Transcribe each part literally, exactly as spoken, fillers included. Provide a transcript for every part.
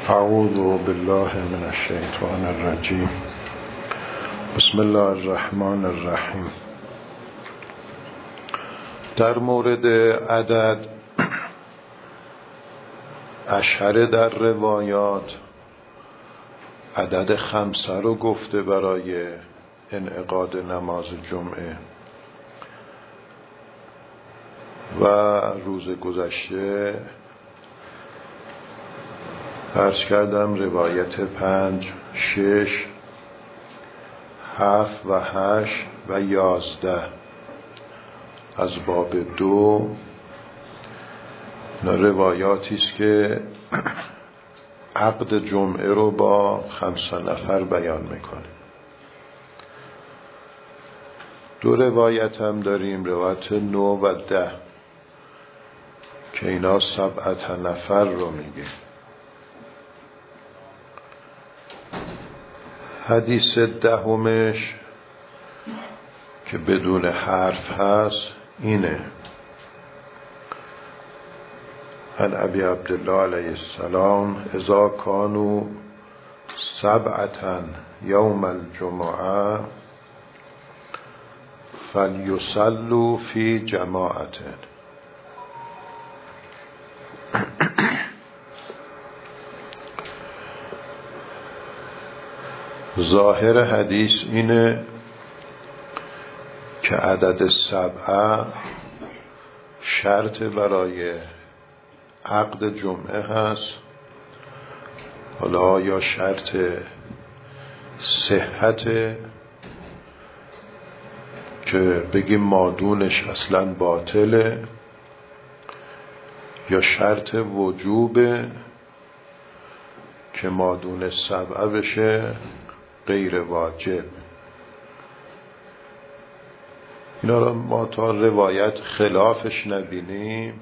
اعوذ بالله من الشیطان الرجیم. بسم الله الرحمن الرحیم. در مورد عدد اشهر در روایات عدد خمسه رو گفته برای انعقاد نماز جمعه و روز گذشته عرض کردم روایت پنج، شش، هفت و هشت و یازده از باب دو روایاتی است که عقد جمعه رو با خمسه نفر بیان میکنه. دو روایت هم داریم، روایت نو و ده که اینا سبعت نفر رو میگه. حدیث دهمش که بدون حرف هست اینه: عن ابی عبدالله علیه السلام اذا کانوا سبعة یوم الجمعه فلیصلوا فی جماعة. ظاهر حدیث اینه که عدد سبعه شرط برای عقد جمعه هست. حالا یا شرط صحت که بگیم مادونش اصلا باطله، یا شرط وجوبه که مادون سبعه بشه غیر واجب. اینا رو ما تا روایت خلافش نبینیم،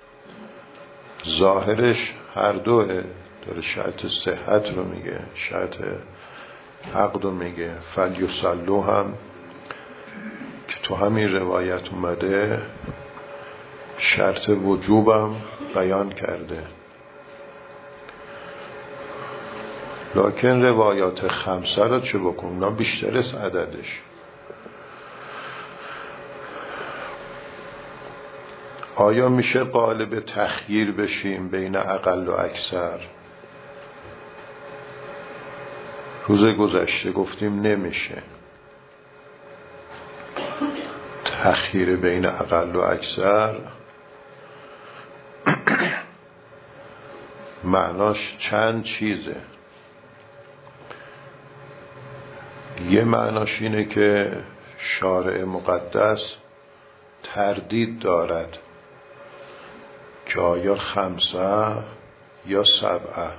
ظاهرش هر دوه داره. شرط صحت رو میگه، شرط عقد رو میگه. فلیصلوا هم که تو همین روایت اومده شرط وجوبم بیان کرده. لکن روایات خمسه را چه بکنم؟ اونا بیشتر از عددش. آیا میشه قالب تخییر بشیم بین اقل و اکثر؟ روز گذشته گفتیم نمیشه. تخییر بین اقل و اکثر معناش چند چیزه. یه معناش اینه که شارع مقدس تردید دارد که آیا خمسه یا سبعه.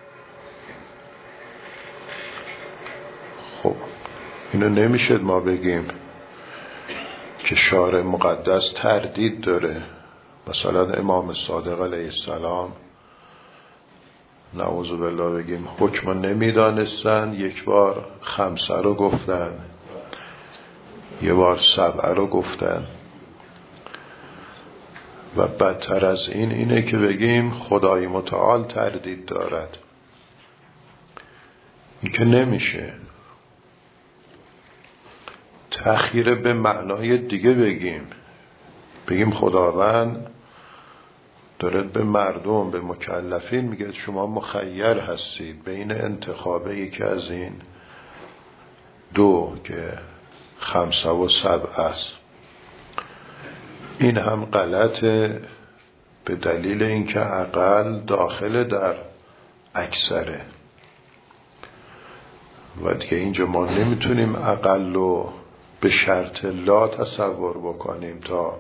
خب اینو نمیشه ما بگیم که شارع مقدس تردید داره. مثلا امام صادق علیه السلام نعوذ بالله بگیم حکم نمیدانستن، یک بار خمسه رو گفتن، یه بار سبعه رو گفتن. و بدتر از این اینه که بگیم خدای متعال تردید دارد. این که نمیشه. تأخیر به معنای دیگه بگیم، بگیم خداوند دارد به مردم، به مکلفین میگه شما مخیر هستید بین انتخاب یکی از این دو که خمسه و سبعه است. این هم غلطه به دلیل اینکه اقل داخل در اکثره و دیگه اینجا ما نمیتونیم اقل رو به شرط لا تصور بکنیم تا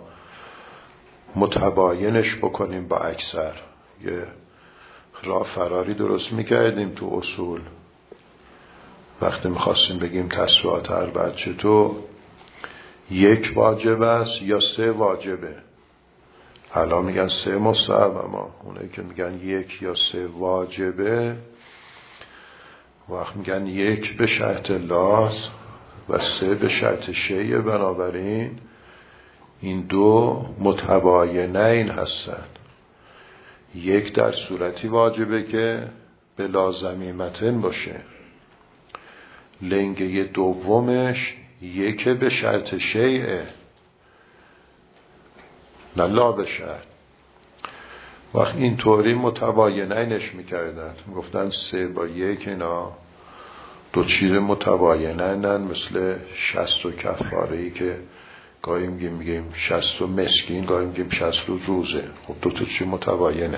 متباینش بکنیم با اکثر. یه راه فراری درست میکردیم تو اصول وقتی میخواستیم بگیم تسویات اربعه چطور یک واجب است یا سه واجبه. الان میگن سه مستحب، اما اونایی که میگن یک یا سه واجبه وقت میگن یک به شرط لاز و سه به شرط شیء. بنابراین این دو متباینین هستند. یک در صورتی واجبه که بلا ضمیمتن باشه. لنگه دومش یک به شرط شیعه، نه لا به شرط. وقت این طوری متباینینش میکردن، میگفتن سه با یک اینا دو چیز متباینن، مثل شصت و کفارهی که گاهی میگیم میگیم شصت و مسکین، گاهی میگیم شصت و روزه. خب دو تا چیز متباینه.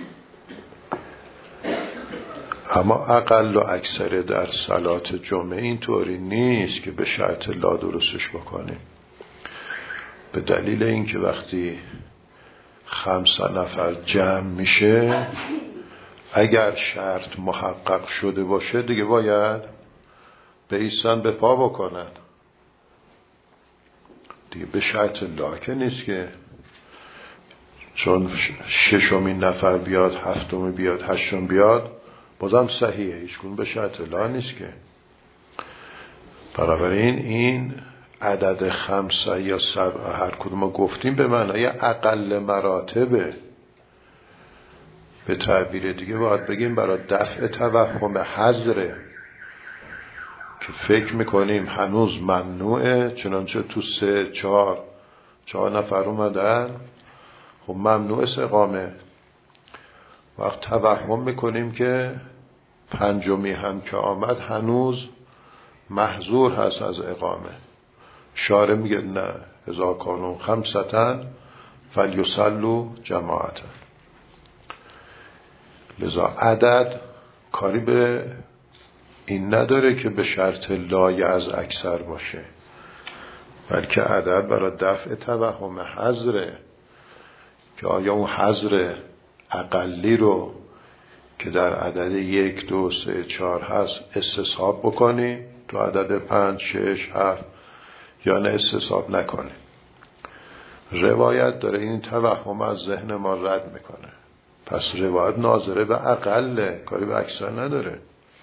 اما اقل و اکثر در صلات جمعه این طوری نیست که به شرط لا درستش بکنیم، به دلیل اینکه وقتی خمسه نفر جمع میشه اگر شرط محقق شده باشه دیگه باید بایستن به پا بکنن دیگه، به شرط لا که نیست که چون ششمین نفر بیاد، هفتم بیاد، هشتم بیاد بازم صحیحه، هیچکون به شرط لا نیست که. بنابراین این عدد خمسه یا سبعه هر کدوم ما گفتیم به معنای اقل مراتبه. به تعبیر دیگه باید بگیم برای دفع توهم حظره که فکر میکنیم هنوز ممنوعه، چنانچه تو سه چهار چهار نفر اومدن، خب ممنوع اقامه. وقت توهم میکنیم که پنجمی هم که آمد هنوز محظور هست از اقامه. شارع میگه نه، اذا کانوا خمسة فلیصلوا جماعة. لذا عدد کاری به این نداره که به شرط لای از اکثر باشه، بلکه عدد برای دفع توهم حظره که آیا اون حظر اقلی رو که در عدد یک دو سه چهار هست استصحاب بکنی تو عدد پنج شش هفت یا نه استصحاب نکنی. روایت داره این توهم از ذهن ما رد میکنه. پس روایت ناظره به اقله، کاری به اکثر نداره.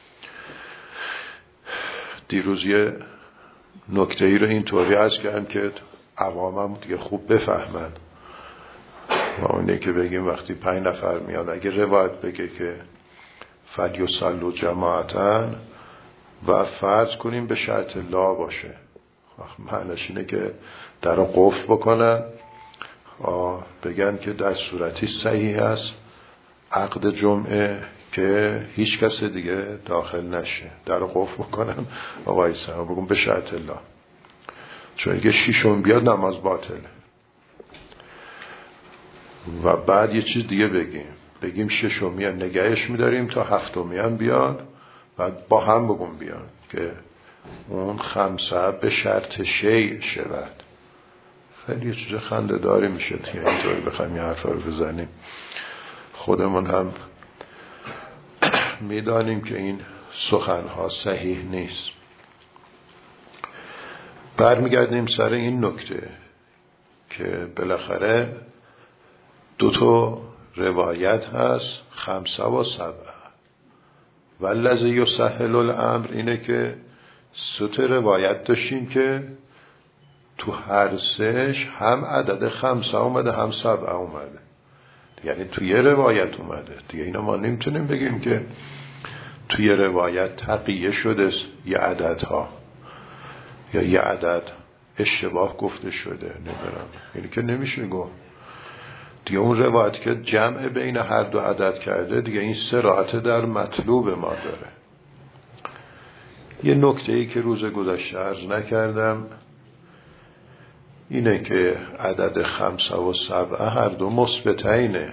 دیروز یه نکته ای رو این طوری عرض کردم که عوامم دیگه خوب بفهمن و اونه که بگیم وقتی پنج نفر میان اگه روایت بگه که فلیصلوا جماعتاً و فرض کنیم به شرط لا باشه، معنیش اینه که در رو قفل بکنن، بگن که در صورتی صحیح است عقد جمعه که هیچ کس دیگه داخل نشه، در رو قفل بکنن آقای سلام بگم به شرط لا، چون اگه شیشون بیاد نماز باطله. و بعد یه چیز دیگه بگیم، بگیم ششمی هم نگهش میداریم تا هفتمی هم بیاد، بعد با هم بگم بیان که اون خمسه به شرط شیء شود. خیلی یه چیز خنده داری میشه که اینطوری بخوایم یه حرفا رو بزنیم. خودمون هم میدانیم که این سخنها صحیح نیست. برمیگردیم سر این نکته که بالاخره دو تا روایت هست، خمسه و سبعه. والذی یسهل الامر اینه که سه تا روایت داشتیم که تو هر سهش هم عدد خمسه اومده هم سبعه اومده، یعنی تو یه روایت اومده دیگه. اینا ما نمیتونیم بگیم که توی روایت تقیه شده یه عددها یا یه عدد اشتباه گفته شده، نمیدونم، یعنی که نمیشه گفت دیگه. اون روایت که جمع بین هر دو عدد کرده دیگه این صراحت در مطلوب ما داره. یه نکته ای که روز گذشته عرض نکردم اینه که عدد خمسه و سبعه هر دو مثبتینه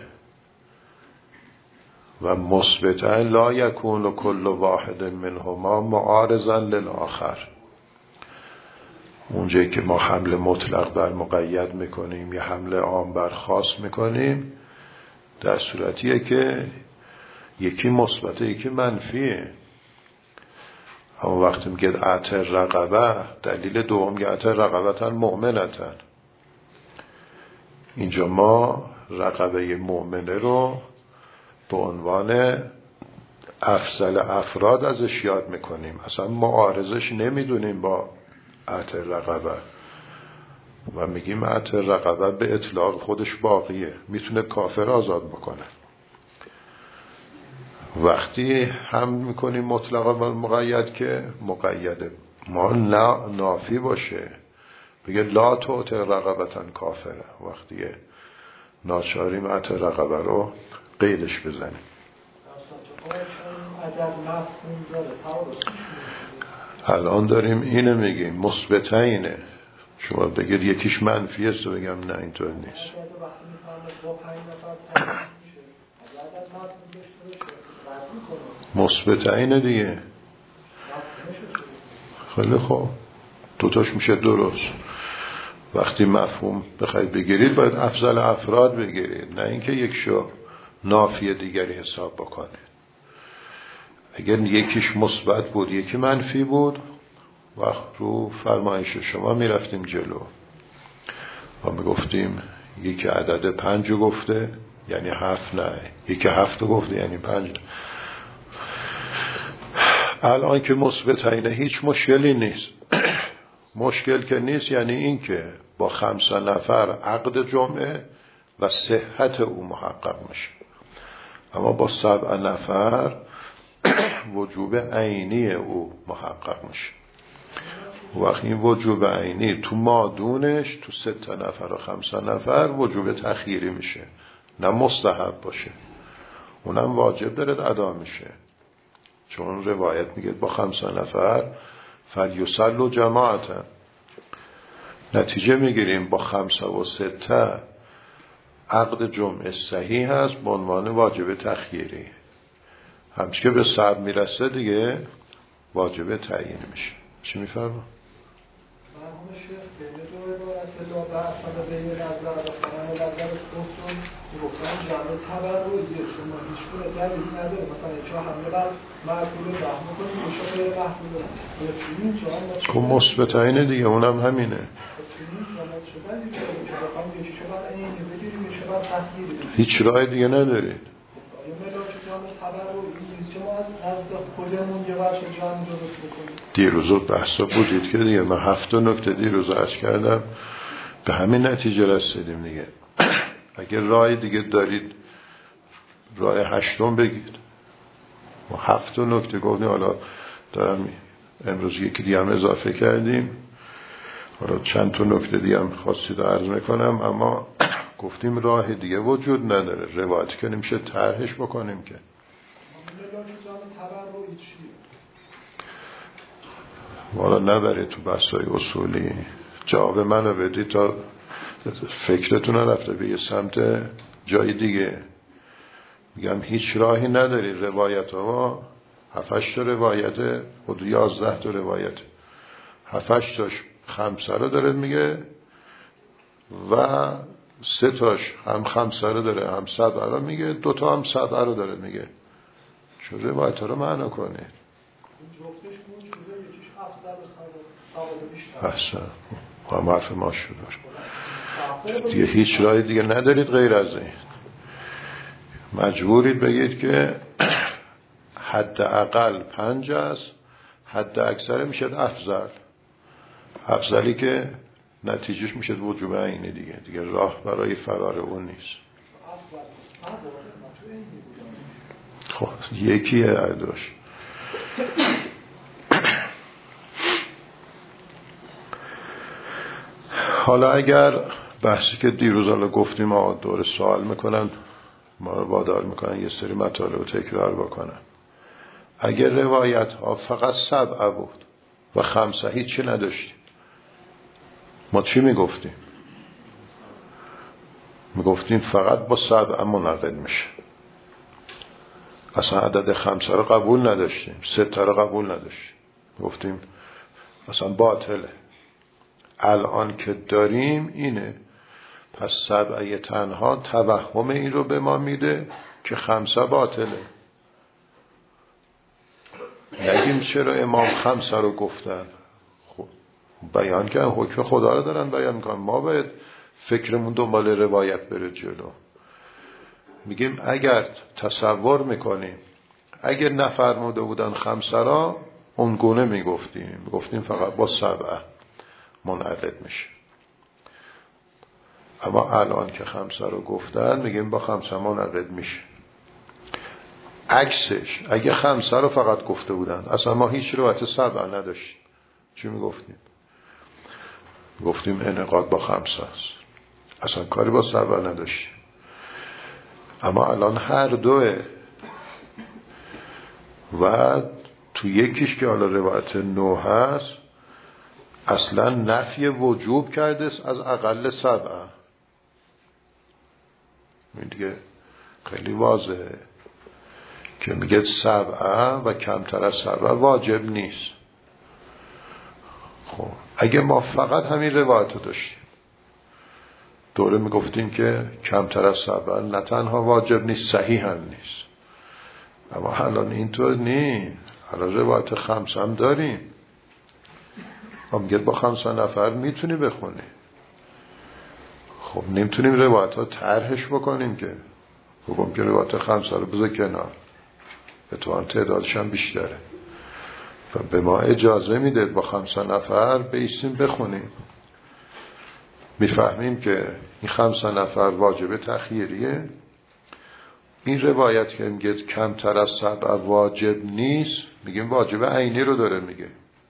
و مثبتین لا یکون کل واحد منهما معارضا للآخر. اونجایی که ما حمل مطلق بر مقید میکنیم یا حمل عام بر خاص میکنیم در صورتیه که یکی مثبته یکی منفیه. اما وقتی میگه اعتر رقبه، دلیل دوم که اعتر رقبتن مؤمنتن، اینجا ما رقبه مؤمنه رو به عنوان افضل افراد ازش یاد میکنیم، اصلا معارضش نمیدونیم با اعتر رقبه و میگیم اعتر رقبه به اطلاق خودش باقیه، میتونه کافر آزاد بکنه. وقتی هم میکنیم مطلقا با مقید که مقیده ما نافی باشه، بگه لا تعطی رقبة کافره، وقتی ناچاریم عطا رقبه رو قیدش بزنیم. الان داریم اینه میگیم مثبتینه، شما بگید یکیش منفی است و بگم نه اینطور نیست. مثبتینه دیگه. خیلی خوب، دوتاش میشه درست. وقتی مفهوم بخواید بگیرید باید افضل افراد بگیرید، نه اینکه یک شو نافی دیگری حساب بکنید. اگر یکیش مثبت بود یکی منفی بود، وقت رو فرمایش شما میرفتیم جلو و میگفتیم یکی عدد پنج گفته یعنی هفت، نه یکی هفت گفته یعنی پنج. الان که مثبت اینه هیچ مشکلی نیست. مشکل که نیست یعنی این که با خمسه نفر عقد جمعه و صحت او محقق میشه، اما با سبع نفر وجوب عینی او محقق میشه. وقتی این وجوب عینی تو مادونش تو سه تا نفر و خمسه نفر وجوب تخییری میشه، نه مستحب باشه، اونم واجب داره ادا میشه، چون روایت میگه با خمسه نفر فلیصلوا جماعتا. نتیجه میگیریم با خمسه و سته عقد جمعه صحیح هست به عنوان واجب تخییری، همچه که به سبع میرسه دیگه واجب تعیین میشه. چی میفرما؟ مرحوم شیخ بین دو عبارت لا بحث و بین نظر و فرم و نظر گفتون گفتن جمع تبرعیه، شما هیچ گونه دلیلی نداره مثلا چه حمله بر معقول رحم کنیم میشه غیر محمول بتونیم چه هم مثبت اینه دیگه، اونم همینه. بتونیم شما چه دلیلی داره که بخوام یکی شما این بگیریم میشه بر تخییر بدیم، هیچ راه دیگه ندارید. دیروز بحثا بودید که دیگه من هفت نکته دیروز عرض کردم، به همین نتیجه رسیدیم دیگه. اگر راه دیگه دارید راه هشتم بگید. ما هفت نکته گفتیم، حالا دارم امروز یکی دیگه هم اضافه کردیم، حالا چند تا نکته دیگه هم خواستید عرض میکنم، اما گفتیم راه دیگه وجود نداره، روایتی که نمیشه طرحش بکنیم که والا نبرید تو بحثای اصولی. جواب منو بدید تا فکرتون رفته به یه سمت جای دیگه. میگم هیچ راهی نداری، روایت ها هفتش تا روایت خود یازده تا روایت، هفتش تاش خمسه رو داره میگه و سه تاش هم خمسه رو داره هم سبعه رو میگه، دوتا هم سبعه رو داره میگه. چون روایت ها رو معنا کنه احسن هم حرف ما شد. دیگه هیچ راه دیگه ندارید غیر از این، مجبورید بگید که حد اقل پنج است، حد اکثر میشه افضل. افضلی که نتیجهش میشه وجوب عینی دیگه، دیگه راه برای فرار اون نیست. خب یکیه ارداش. حالا اگر بحثی که دیروز حالا گفتیم آقا دور سوال میکنن، ما رو وادار میکنن یه سری مطالب رو تکرار بکنن. اگر روایت ها فقط سبعه بود و خمسه هیچی نداشتیم، ما چی میگفتیم؟ میگفتیم فقط با سبعه منعقد میشه، اصلا عدد خمسه رو قبول نداشتیم، سته رو قبول نداشتیم، گفتیم اصلا باطله. الان که داریم اینه، پس سبعه تنها توهم این رو به ما میده که خمسه باطله. نگیم چرا امام خمسه رو گفتن، خب بیان کردن حکم خدا رو دارن بیان میکنن، ما باید فکرمون دنبال روایت بره جلو. میگیم اگر تصور میکنیم اگر نفرموده بودن خمسه را اونگونه میگفتیم، میگفتیم فقط با سبعه منعقد میشه. اما الان که خمسه رو گفتن میگیم با خمسه منعقد میشه. عکسش اگه خمسه رو فقط گفته بودن، اصلا ما هیچ روایت سبع نداشتیم، چی میگفتیم؟ گفتیم انعقاد با خمسه است، اصلا کاری با سبع نداشتیم. اما الان هر دوه و تو یکیش که حالا روایت نو هست اصلا نفی وجوب کرده از اقل سبعه. این دیگه خیلی واضحه که میگه سبعه و کمتر از سبعه واجب نیست. خب اگه ما فقط همین روایت داشتیم دوره میگفتیم که کمتر از سبعه نه تنها واجب نیست، صحیح هم نیست. اما الان اینطور نیست، الان روایت خمسه هم داریم، ما میگه با خمسه نفر میتونی بخونی. خب نمیتونیم روایت ها طرحش بکنیم که بگم که روایت خمسه رو بذار کنار، اتفاقا تعدادش هم بیشتره و به ما اجازه میده با خمسه نفر بیستیم بخونیم. میفهمیم که این خمسه نفر واجب تخییریه. این روایت که میگه کمتر از سبع واجب نیست، میگیم واجب عینی رو داره میگه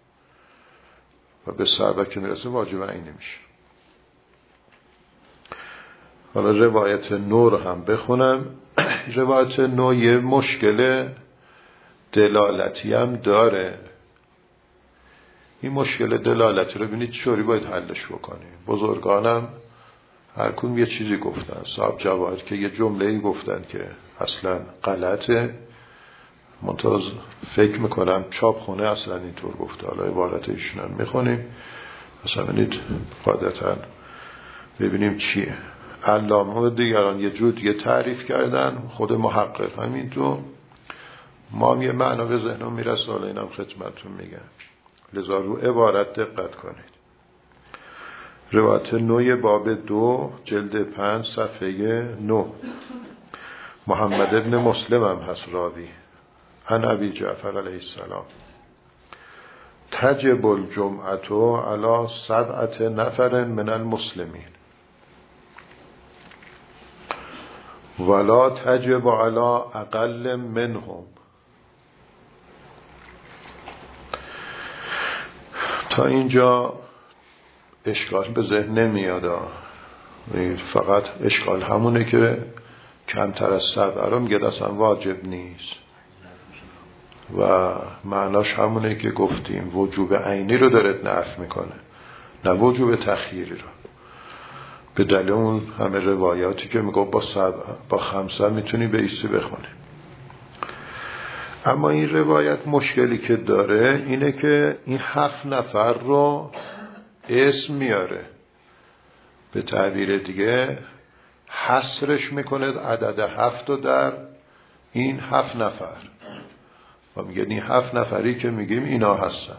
و به سبع که میرسه واجب عینی میشه. حالا روایت نو رو هم بخونم. روایت نو یه مشکل دلالتی هم داره. این مشکل دلالتی رو ببینید چوری باید حلش بکنیم. بزرگانم هر کدوم یه چیزی گفتن. صاحب جواهر که یه جمله‌ای گفتن که اصلا غلطه، منتها فکر میکنم چاپخونه اصلا اینطور گفته. حالا عبارت ایشون هم میخونیم اصلا ببینید قاعدتاً ببینیم چیه. علامه و دیگران یه جور دیگه تعریف کردن، خود محقق همینطور. ما هم یه معنا به ذهنم میرسه، حالا اینم خدمتتون میگم، لذا رو عبارت دقت کنید. روایت نوی باب دو جلد پنج صفحه نو. محمد ابن مسلم هم هست راوی. عن ابی جعفر علیه السلام تجب الجمعة علی سبعة نفر من المسلمین ولا تجب علی اقل منهم. تا اینجا اشکال به ذهن نمیاد، فقط اشکال همونه که کمتر از سبعه رو میگه اصلا واجب نیست و معناش همونه که گفتیم وجوب عینی رو داره نفی میکنه، نه وجوب تخییری رو، به دلیل اون همه روایاتی که میگه با سبعه با خمسه میتونی به ایستی بخونی. اما این روایت مشکلی که داره اینه که این هفت نفر رو اسم میاره، به تعبیر دیگه حصرش میکنه عدد هفت رو در این هفت نفر و میگه این هفت نفری که میگیم اینا هستن: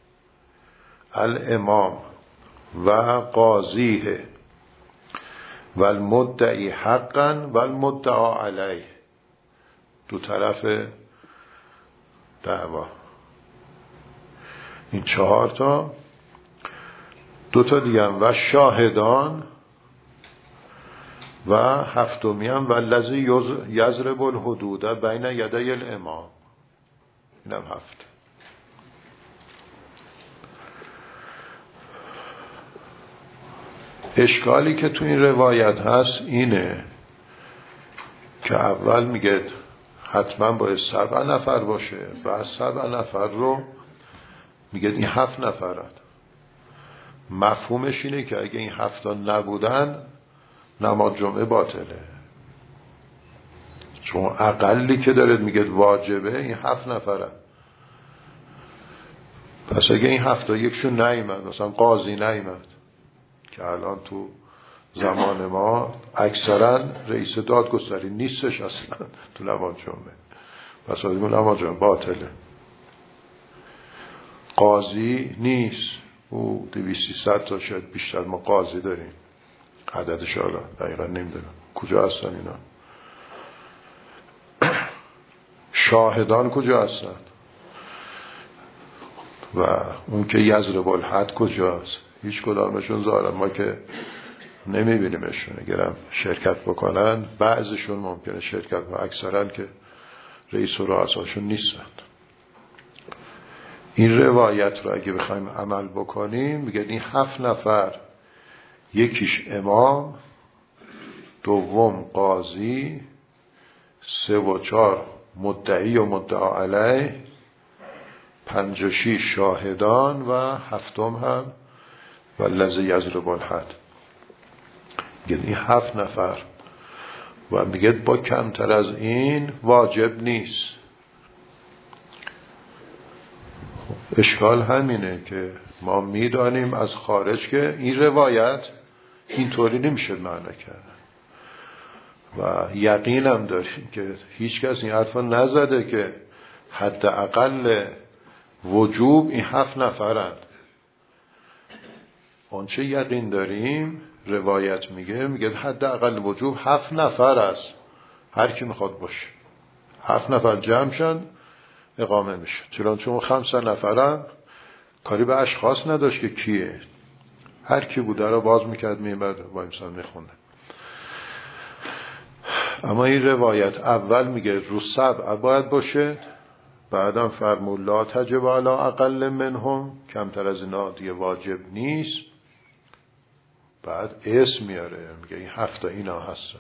الامام و قاضیه و المدعی حقا و المدعا علیه، دو طرف دعوا. این چهار تا، دو تا دیگه هم و شاهدان و هفتمی هم و الذی یضرب الحدود بین یدی الامام، این هم هفت. اشکالی که تو این روایت هست اینه که اول میگه حتما باید سبع نفر باشه و از سبع نفر رو میگه این هفت نفرن. مفهومش اینه که اگه این هفتا نبودن نماز جمعه باطله، چون اقلی که داره میگه واجبه این هفت نفرن. پس اگه این هفتا یکشون نیامد، مثلا قاضی نیامد که الان تو زمان ما اکثرا رئیس دادگستری نیستش اصلا تو نماز جمعه، پس آدم نماز جمعه باطله. قاضی نیست، او دویستی ست تا شاید بیشتر ما قاضی داریم، عددش حالا دقیقا نمیدونم کجا هستن اینا. شاهدان کجا هستن و اون که یضرب الحد کجاست؟ هیچ کدامشون ظاهرا ما که نمیبینیمشون. اگرم شرکت بکنن بعضشون ممکنه شرکت و اکثرا که رئیس و رؤساشون نیستن. این روایت رو اگه بخوایم عمل بکنیم میگه این هفت نفر، یکیش امام، دوم قاضی، سه و چهار مدعی و مدعا علیه، پنج و شیش شاهدان و هفتم هم والذی یضرب الحد. میگه این هفت نفر و میگه با کمتر از این واجب نیست. اشکال همینه که ما میدانیم از خارج که این روایت اینطوری نمیشه معنی کرد و یقینم داریم که هیچ کس این حرفا نزده که حداقل وجوب این هفت نفرند. آنچه یقین داریم روایت میگه میگه حداقل وجوب هفت نفر است، هر کی میخواد باشه هفت نفر جمع شن اقامه میشه. چون خمسه نفرم کاری به اشخاص نداشت که کیه، هر کی بوده رو باز میکرد میبرد با امسان میخونده. اما این روایت اول میگه رو سبع باید باشه، بعدم فرمود لا تجب علی اقل منهم، کمتر از اینا دیگه واجب نیست. بعد اسم میاره میگه این هفته اینا هستن.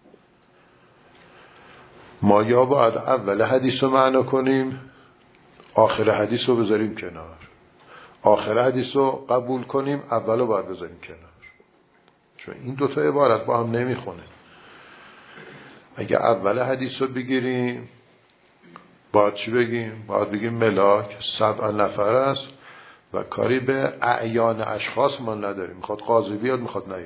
ما یا باید اول حدیث رو معنی کنیم، آخر حدیث رو بذاریم کنار. آخر حدیث رو قبول کنیم، اول رو باید بذاریم کنار، چون این دوتا عبارت با هم نمیخونه. اگه اول حدیث رو بگیریم باید چی بگیم؟ باید بگیم ملاک سبع نفر است و کاری به اعیان اشخاص ما نداریم، میخواد قاضی بیاد میخواد نیاد.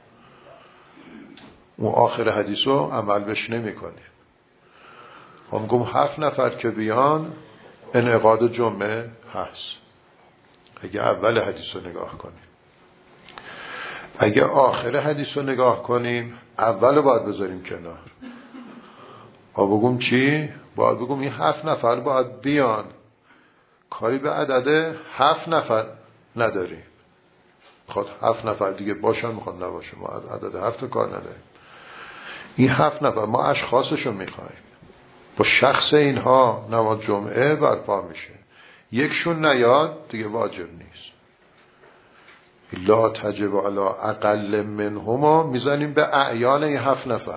اون آخر حدیث رو عمل بش نمی کنیم. هم گم هفت نفر که بیان انعقاد جمعه هست اگه اول حدیث رو نگاه کنیم. اگه آخر حدیث رو نگاه کنیم اول رو باید بذاریم کنار. ها بگم چی؟ باید بگم این هفت نفر باید بیان، کاری به عدد هفت نفر نداریم. میخواد هفت نفر دیگه باشن میخواد نباشه، ما عدد هفت کار نداریم. این هفت نفر ما اشخاصشون میخوایم. با شخص اینها نماز جمعه برپا میشه. یکشون نیاد دیگه واجب نیست. لا تجب علی اقل منهما میزنیم به اعیان این هفت نفر.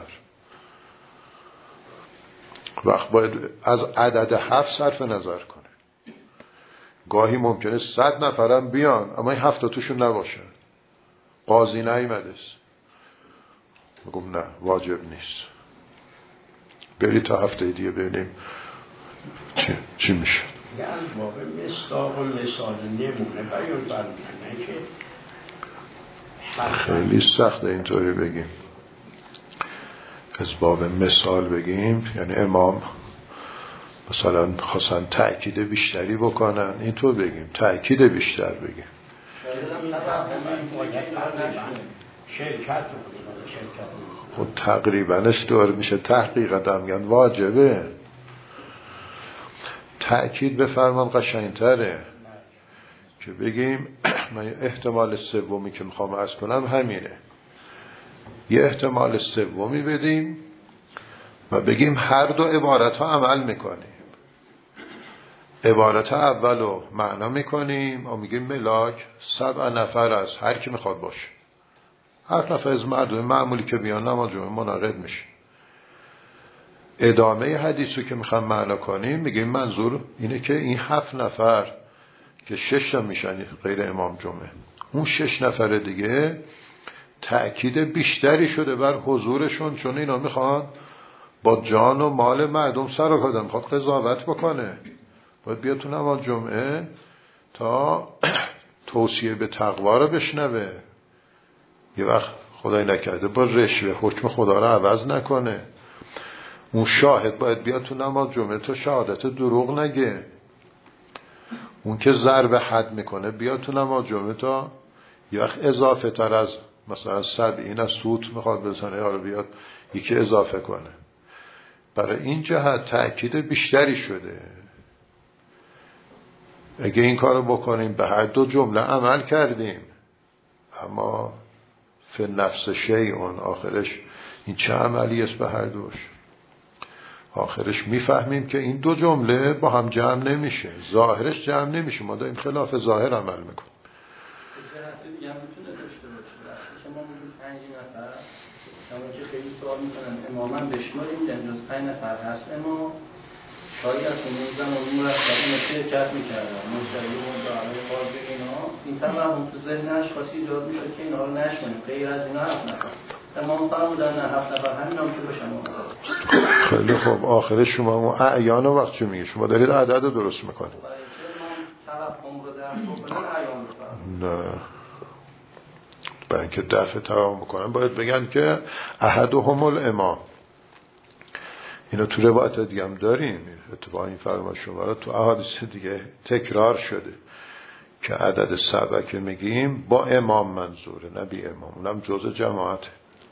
وقت باید از عدد هفت صرف نظر کنه. گاهی ممکنه صد نفرم بیان اما این هفت توشون نباشه، قاضی نیامده است، بگم نه واجب نیست، بری تا هفته دیگه ببینیم چی, چی میشه. یعنی باب مصداق و مثال نمونه بیان برمیکنه که خیلی سخته اینطوری بگیم. از باب مثال بگیم یعنی امام مثلا خواستن تأکید بیشتری بکنن، اینطور بگیم تأکید بیشتر بگیم. خب تقریباش دور میشه تحقیقات هم میگن واجبه. تأکید بفرمان قشنگتره که بگیم من احتمال سومی که میخوام عرض کنم همینه. یه احتمال سومی بدیم و بگیم هر دو عبارت ها عمل میکنیم. عبارت اولو معنا میکنیم و میگیم ملاک سبع نفر است، هر کی میخواد باشه، هر نفر از مردم معمولی که بیان نماز جمعه منعقد میشه. ادامه حدیثو که میخوام معنا کنیم میگیم منظور اینه که این هفت نفر که شش تا میشن غیر امام جمعه، اون شش نفر دیگه تأکید بیشتری شده بر حضورشون، چون اینا میخوان با جان و مال مردم سر و کار، میخواد قضاوت بکنه، باید بیاد تو نماز جمعه تا توصیه به تقوا رو بشنوه. یه وقت خدای نکرده با رشوه حکم خدا رو عوض نکنه. اون شاهد باید بیاد تو نماز جمعه تا شهادت دروغ نگه. اون که ضرب حد میکنه بیاد تو نماز جمعه تا یه وقت اضافه تر از مثلا سبعین از سوت میخواد بزنه یا رو بیاد یکی اضافه کنه. برای این جهت تأکید بیشتری شده. اگه این کارو بکنیم به هر دو جمله عمل کردیم، اما فی نفس شیء اون آخرش این چه عملی است به هر دوش. آخرش میفهمیم که این دو جمله با هم جمع نمیشه، ظاهرش جمع نمیشه، ما داریم خلاف ظاهر عمل میکنیم. دیگه هم میتونه داشته باشه وقتی شما میگید پنج نفر، شما که خیلی سوال میکنن اماما بشماریم امروز پنج نفر هست امام، شاید اون زمان اون رفتن شرکت میکردن مجری مدعای قاضی اینا، این تمام تو ذهن اشخاصی ایجاد میشد که اینها رو نشماریم، غیر از اینا هفت نفر امام فرمودن نه هفت نفر همین هم که باشن. خیلی خوب، آخرش شما اون اعیان وقت چی میگه؟ شما دارید عدد رو درست میکنید. نه، برای اینکه دفع تمام بکنن باید بگن که احدهم الامام. اینو تو روایت دیگه هم داریم، اتفاقا این فرمان شما رو تو احادیث دیگه تکرار شده که عدد سبع که میگیم با امام منظوره، نه بی امام، اونم جزء جماعت.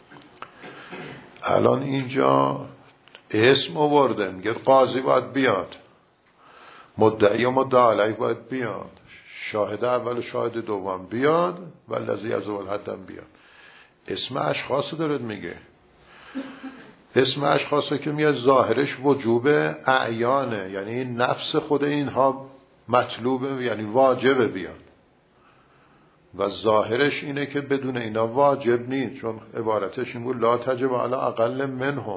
الان اینجا اسم آورده، میگه قاضی باید بیاد، مدعی و مدعی علیه باید بیاد، شاهد اول و شاهد دوم بیاد و الذی از اول حدم بیاد. اسم اشخاص دارد میگه، اسم اشخاص که میاد ظاهرش وجوب اعیانه، یعنی نفس خود اینها مطلوبه، یعنی واجبه بیاد، و ظاهرش اینه که بدون اینا واجب نیست، چون عبارتش این بود لا تجب علی اقل منهم.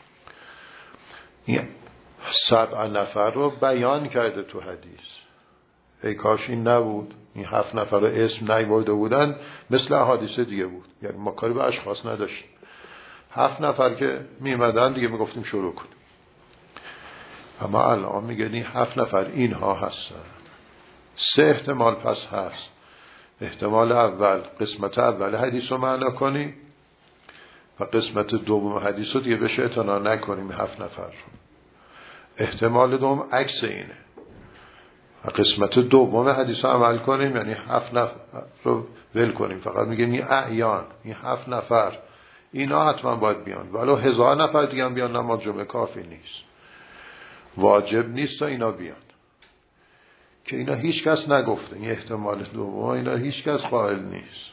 این سبع نفر رو بیان کرده تو حدیث. ای کاش این نبود، این هفت نفر رو اسم نیورده بودن مثل احادیث دیگه بود، یعنی ما کاری به اشخاص نداشتیم. هفت نفر که میمدن دیگه میگفتیم شروع کنیم. اما الان میگه این هفت نفر اینها هستن. سه احتمال پس هست. احتمال اول قسمت اول حدیث رو معنا کنی و قسمت دوم حدیث رو دیگه بشه اعتنا نکنیم هفت نفر. احتمال دوم عکس اینه و قسمت دوم حدیث رو عمل کنیم، یعنی هفت نفر رو ول کنیم، فقط میگیم این اعیان، این هفت نفر اینا حتما باید بیان، ولو هزار نفر دیگه هم بیان نماز جمعه کافی نیست، واجب نیست تا اینا بیان، که اینا هیچ کس نگفته. این احتمال دوم، اینا هیچ کس قائل نیست.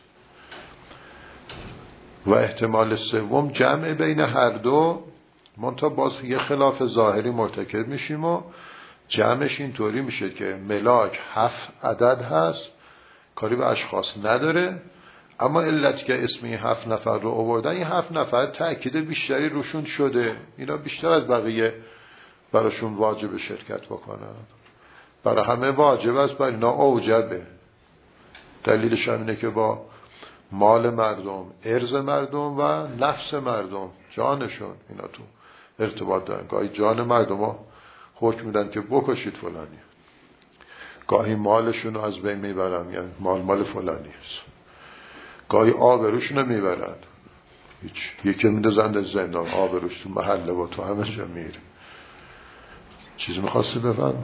و احتمال سوم جمع بین هر دو، منتها باز یه خلاف ظاهری مرتکب میشیم و جمعش اینطوری میشه که ملاک هفت عدد هست، کاری به اشخاص نداره، اما علتی که اسم این هفت نفر رو آوردن، این هفت نفر تأکید بیشتری روشون شده، اینا بیشتر از بقیه براشون واجب شرکت بکنن. برای همه واجب است، برای اینا اوجبه. دلیلش هم اینه که با مال مردم، ارز مردم و نفس مردم، جانشون اینا تو ارتباط دارن. گاهی جان مردم ها حکم میدن که بکشید فلانی، گاهی مالشون رو از بین میبرن، یعنی مال مال فلانی است. گاهی آبروشون رو میبرن، هیچ یکی میده زنده زندان، آبروش تو محله و تو همه جا میره. چیزی میخواستی بفهم؟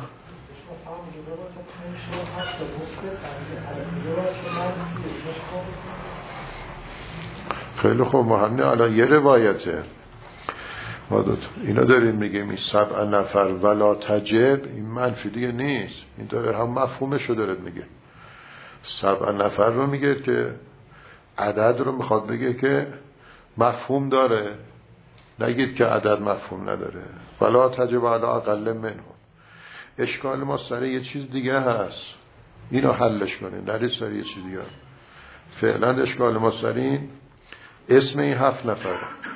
خیلی خوب، ما همین الان یه روایته ما دوت اینا داریم میگیم این سبع نفر ولا تجب، این منفی دیگه نیست، این داره هم مفهومش رو داره میگه. سبع نفر رو میگه که عدد رو میخواد بگه که مفهوم داره، نگید که عدد مفهوم نداره. ولا تجب علی اقل منهم. اشکال ما سر یه چیز دیگه هست، اینو حلش کنیم، نرید سر یه چیز دیگه. فعلا اشکال ما سر این اسم این هفت نفره.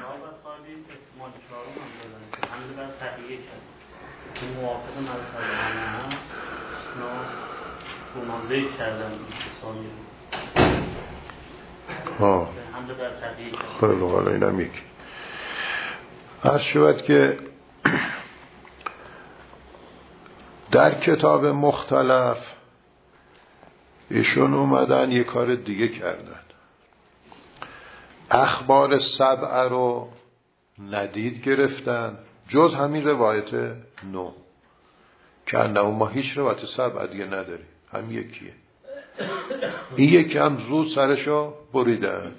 موافق مرسل همه هست اونا ذکر کردن ثانیه ها خیلی حالا اینم یک عرض شود که در کتاب مختلف ایشون اومدن یه کار دیگه کردن، اخبار سبع رو ندید گرفتن جز همین روایت نو که انه ما هیچ روایت سبع دیگه نداریم، هم یکیه. این یکی هم زود سرشو بریدند.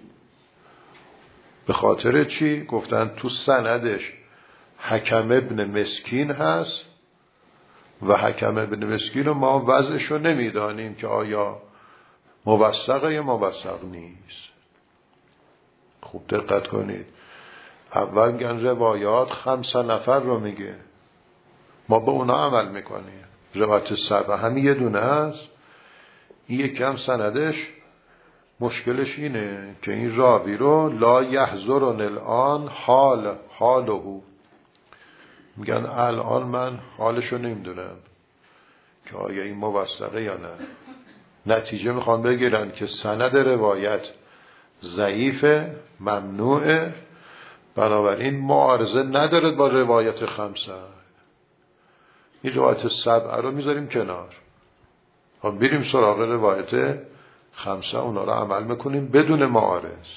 به خاطر چی؟ گفتن تو سندش حکم ابن مسکین هست و حکم ابن مسکین رو ما وضعشو نمیدانیم که آیا موثقه یا موثق نیست. خوب دقت کنید، اول میگن روایات خمسه نفر رو میگه، ما به اونا عمل میکنیم. روایت سبع همین یه دونه است. این یکی هم سندش مشکلش اینه که این راوی رو لا یحضرن الان حال حالهو، میگن الان من حالشو نمیدونم که آیا این موثقه یا نه. نتیجه میخوان بگیرن که سند روایت ضعیفه، ممنوعه، بنابراین معارضه نداره با روایت خمسه. این روایت سبعه رو میذاریم کنار، هم بریم سراغ روایت خمسه، اونا رو عمل میکنیم بدون معارض.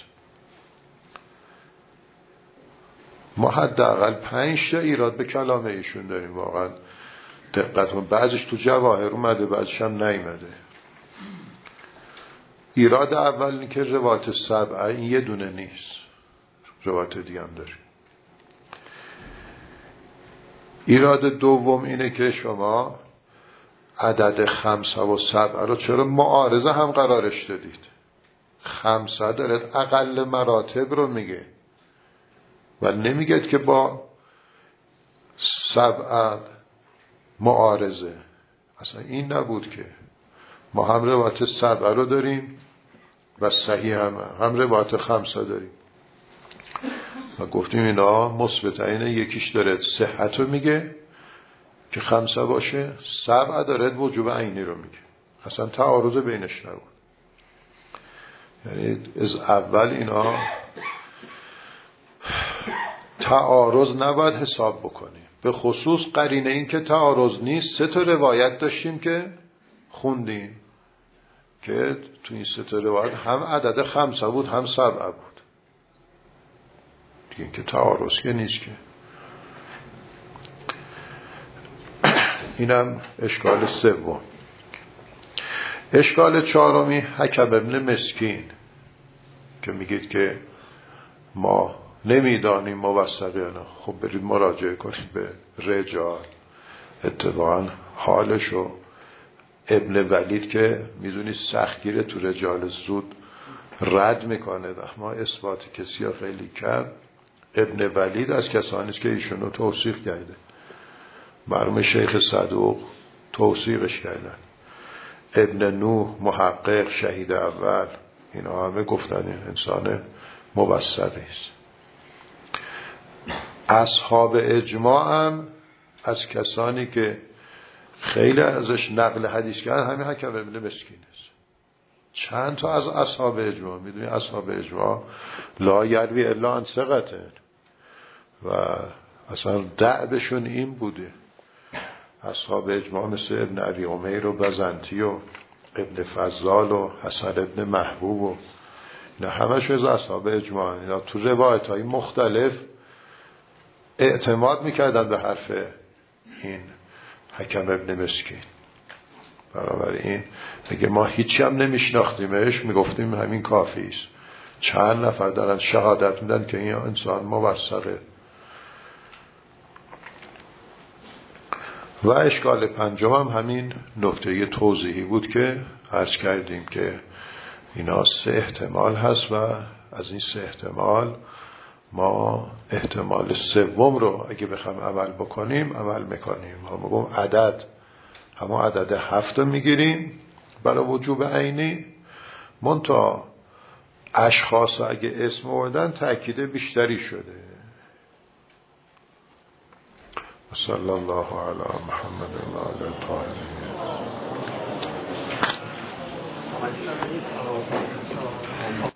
ما حداقل پنج تا ایراد به کلام ایشون داریم، واقعا دقت کن، بعضیش تو جواهر اومده بعضیش هم نیومده. ایراد اول این که روایت سبعه این یه دونه نیست، روایت دیگه هم داریم. ایراد دوم اینه که شما عدد خمسه و سبعه رو چرا معارضه هم قرارش دادید؟ خمسه دارد اقل مراتب رو میگه و نمیگه که با سبعه معارضه. اصلا این نبود که ما هم روایت سبعه رو داریم و صحیح هم هم روایت خمسه داریم و گفتیم اینا مثبت اینه، یکیش داره صحت رو میگه که خمسه باشه، سبعه داره وجوب عینی رو میگه. اصلا تعارض بینش نبود. یعنی از اول اینا تعارض نباید حساب بکنیم، به خصوص قرینه این که تعارض نیست. سه تا روایت داشتیم که خوندیم که تو این سه تا روایت هم عدد خمسه بود هم سبعه بود، دیگه که تعارض که نیست که. اینم اشکال سوم. اشکال چهارمی حکم ابن مسکین که میگید که ما نمیدانیم موثقه یا نه. خب برید مراجعه کنید به رجال، اتفاقا حالشو ابن ولید که میدونید سختگیره تو رجال زود رد میکنه، ما اثبات کسی ها خیلی کرد. ابن ولید از کسانی است که ایشونو توثیق کرده، مرحوم شیخ صدوق توثیقش کردن، ابن نوح محقق شهید اول، اینا همه گفتن این انسان موثقی است. اصحاب اجماع هم از کسانی که خیلی ازش نقل حدیث کرد همین حکم ابن مسکین است. چند تا از اصحاب اجماع، میدونی اصحاب اجماع لا یروی الا عن ثقة و اصلا دعبشون این بوده. اصحاب اجماع مثل ابن ابی عمیر و بزنتی و ابن فضال و حسن ابن محبوب و اینا همش از اصحاب اجماع. اینا تو روایت های مختلف اعتماد میکردن به حرف این حکم ابن مسکین. بنابراین اگه ما هیچی هم نمیشناختیمش میگفتیم همین کافی است. چند نفر دارن شهادت میدن که این انسان موثقه. و اشکال پنجم هم همین نکته توضیحی بود که عرض کردیم که اینا سه احتمال هست و از این سه احتمال ما احتمال سوم رو اگه بخوام عمل بکنیم عمل میکنیم. ما میگم عدد همون عدد هفت رو میگیریم برای وجوب عینی، منتها اشخاص اگه اسم آوردن تأکید بیشتری شده. صلی الله علی محمد و آل الطاهرین.